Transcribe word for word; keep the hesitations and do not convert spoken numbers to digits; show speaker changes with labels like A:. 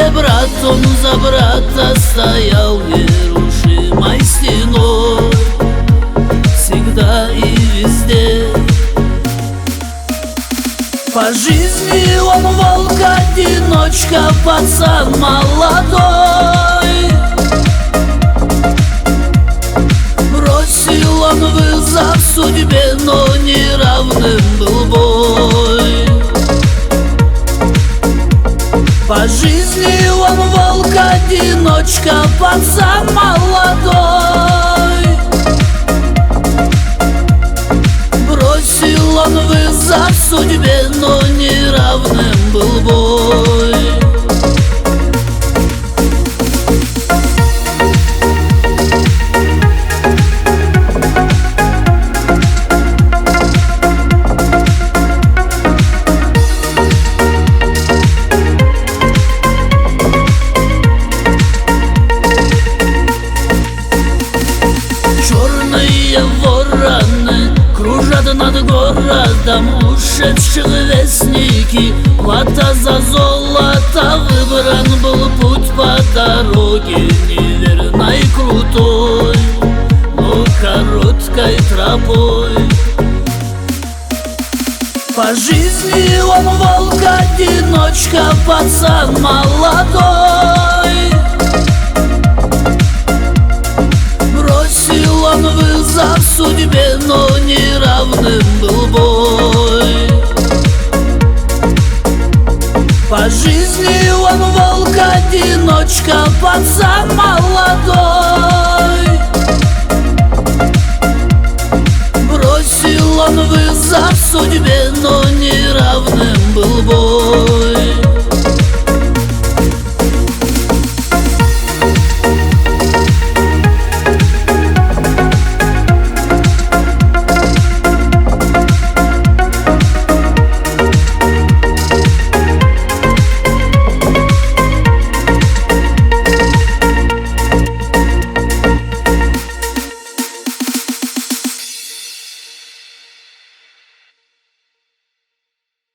A: где брат он за брата стоял нерушимой стеной, всегда и везде. По жизни он волк-одиночка, пацан молодой. Бросил он вызов судьбе, но неравным был бой. По жизни он волк-одиночка, пацан молодой. Бросил он вызов судьбе, но неравным был бой. Черные вороны кружат над городом, ушедших вестники. Плата за золото, выбран был путь по дороге неверной, крутой, но короткой тропой. По жизни он волк-одиночка, пацан молодой. Бросил он вызов судьбе, но неравным был бой. По жизни он волк-одиночка, пацан молодой. Бросил он вызов судьбе, но неравным был бой.